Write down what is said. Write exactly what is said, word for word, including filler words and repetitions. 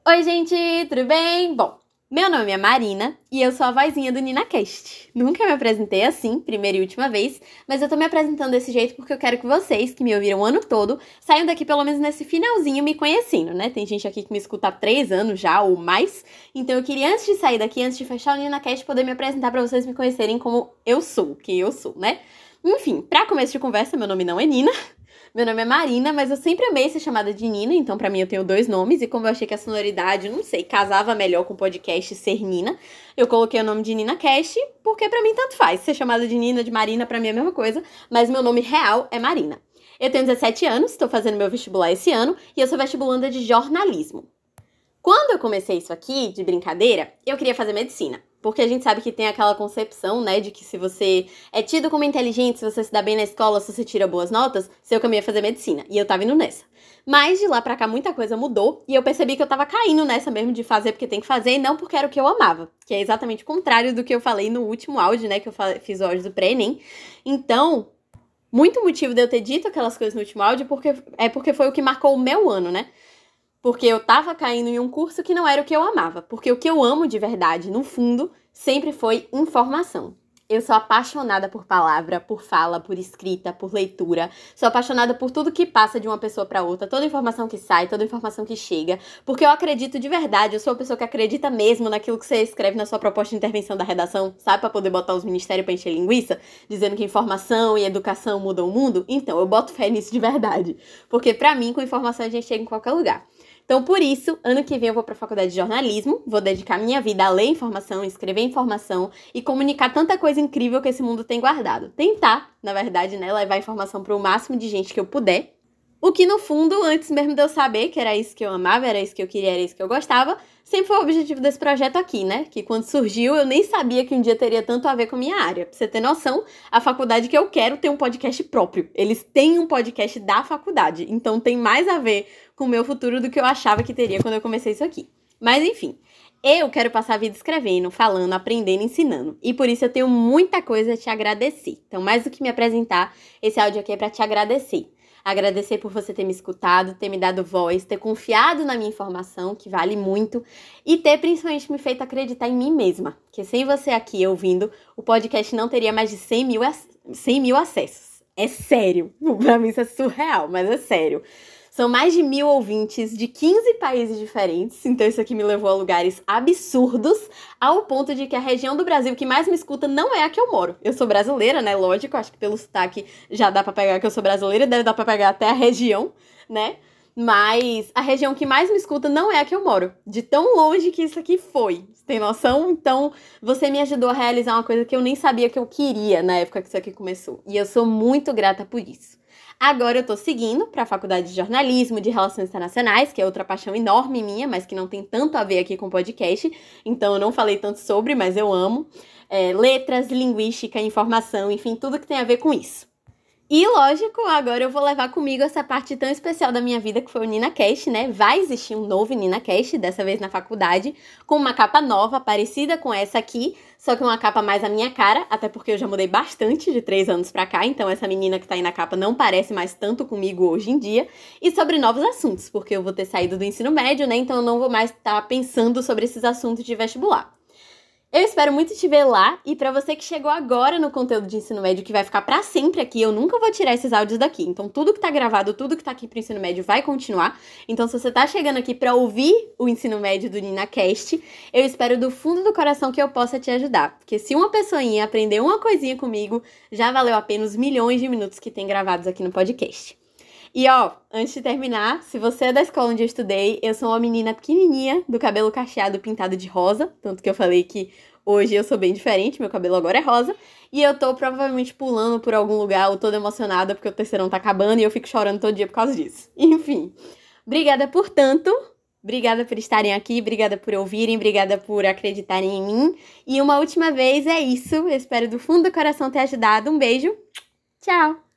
Oi, gente, tudo bem? Bom, meu nome é Marina e eu sou a vozinha do NinaCast. Nunca me apresentei assim, primeira e última vez, mas eu tô me apresentando desse jeito porque eu quero que vocês, que me ouviram o ano todo, saiam daqui pelo menos nesse finalzinho me conhecendo, né? Tem gente aqui que me escuta há três anos já ou mais, então eu queria, antes de sair daqui, antes de fechar o NinaCast, poder me apresentar pra vocês me conhecerem como eu sou, quem eu sou, né? Enfim, pra começo de conversa, meu nome não é Nina. Meu nome é Marina, mas eu sempre amei ser chamada de Nina, então pra mim eu tenho dois nomes, e como eu achei que a sonoridade, não sei, casava melhor com o podcast ser Nina, eu coloquei o nome de NinaCast, porque pra mim tanto faz, ser chamada de Nina, de Marina, pra mim é a mesma coisa, mas meu nome real é Marina. Eu tenho dezessete anos, tô fazendo meu vestibular esse ano, e eu sou vestibulanda de jornalismo. Quando eu comecei isso aqui, de brincadeira, eu queria fazer medicina. Porque a gente sabe que tem aquela concepção, né, de que se você é tido como inteligente, se você se dá bem na escola, se você tira boas notas, seu caminho é fazer medicina. E eu tava indo nessa. Mas de lá pra cá muita coisa mudou e eu percebi que eu tava caindo nessa mesmo de fazer porque tem que fazer e não porque era o que eu amava. Que é exatamente o contrário do que eu falei no último áudio, né, que eu fiz o áudio do pré-ENEM. Então, muito motivo de eu ter dito aquelas coisas no último áudio porque, é porque foi o que marcou o meu ano, né? Porque eu tava caindo em um curso que não era o que eu amava. Porque o que eu amo de verdade, no fundo, sempre foi informação. Eu sou apaixonada por palavra, por fala, por escrita, por leitura. Sou apaixonada por tudo que passa de uma pessoa pra outra, toda informação que sai, toda informação que chega. Porque eu acredito de verdade, eu sou uma pessoa que acredita mesmo naquilo que você escreve na sua proposta de intervenção da redação, sabe? Pra poder botar os ministérios pra encher linguiça, dizendo que informação e educação mudam o mundo. Então, eu boto fé nisso de verdade. Porque pra mim, com informação a gente chega em qualquer lugar. Então, por isso, ano que vem eu vou para a faculdade de jornalismo, vou dedicar minha vida a ler informação, escrever informação e comunicar tanta coisa incrível que esse mundo tem guardado. Tentar, na verdade, né, levar informação para o máximo de gente que eu puder. O que, no fundo, antes mesmo de eu saber que era isso que eu amava, era isso que eu queria, era isso que eu gostava, sempre foi o objetivo desse projeto aqui, né? Que quando surgiu, eu nem sabia que um dia teria tanto a ver com a minha área. Pra você ter noção, a faculdade que eu quero tem um podcast próprio. Eles têm um podcast da faculdade, então tem mais a ver com o meu futuro do que eu achava que teria quando eu comecei isso aqui. Mas, enfim, eu quero passar a vida escrevendo, falando, aprendendo, ensinando. E por isso eu tenho muita coisa a te agradecer. Então, mais do que me apresentar, esse áudio aqui é pra te agradecer. Agradecer por você ter me escutado, ter me dado voz, ter confiado na minha informação, que vale muito, e ter principalmente me feito acreditar em mim mesma. Que sem você aqui ouvindo, o podcast não teria mais de cem mil, cem mil acessos. É sério. Pra mim isso é surreal, mas é sério. São mais de mil ouvintes de quinze países diferentes, então isso aqui me levou a lugares absurdos, ao ponto de que a região do Brasil que mais me escuta não é a que eu moro. Eu sou brasileira, né? Lógico, acho que pelo sotaque já dá pra pegar que eu sou brasileira, deve dar pra pegar até a região, né? Mas a região que mais me escuta não é a que eu moro. De tão longe que isso aqui foi. Você tem noção? Então, você me ajudou a realizar uma coisa que eu nem sabia que eu queria na época que isso aqui começou. E eu sou muito grata por isso. Agora eu tô seguindo para a faculdade de jornalismo, de relações internacionais, que é outra paixão enorme minha, mas que não tem tanto a ver aqui com o podcast, então eu não falei tanto sobre, mas eu amo. É, letras, linguística, informação, enfim, tudo que tem a ver com isso. E, lógico, agora eu vou levar comigo essa parte tão especial da minha vida que foi o NinaCast, né? Vai existir um novo NinaCast, dessa vez na faculdade, com uma capa nova, parecida com essa aqui, só que uma capa mais à minha cara, até porque eu já mudei bastante de três anos pra cá, então essa menina que tá aí na capa não parece mais tanto comigo hoje em dia, e sobre novos assuntos, porque eu vou ter saído do ensino médio, né? Então eu não vou mais estar pensando sobre esses assuntos de vestibular. Eu espero muito te ver lá, e pra você que chegou agora no conteúdo de ensino médio, que vai ficar pra sempre aqui, eu nunca vou tirar esses áudios daqui, então tudo que tá gravado, tudo que tá aqui pro ensino médio vai continuar, então se você tá chegando aqui pra ouvir o ensino médio do NinaCast, eu espero do fundo do coração que eu possa te ajudar, porque se uma pessoinha aprender uma coisinha comigo, já valeu a pena os milhões de minutos que tem gravados aqui no podcast. E ó, antes de terminar, se você é da escola onde eu estudei, eu sou uma menina pequenininha, do cabelo cacheado pintado de rosa, tanto que eu falei que hoje eu sou bem diferente, meu cabelo agora é rosa, e eu tô provavelmente pulando por algum lugar ou toda emocionada porque o terceirão tá acabando e eu fico chorando todo dia por causa disso. Enfim, obrigada por tanto, obrigada por estarem aqui, obrigada por ouvirem, obrigada por acreditarem em mim, e uma última vez é isso, eu espero do fundo do coração ter ajudado, um beijo, tchau!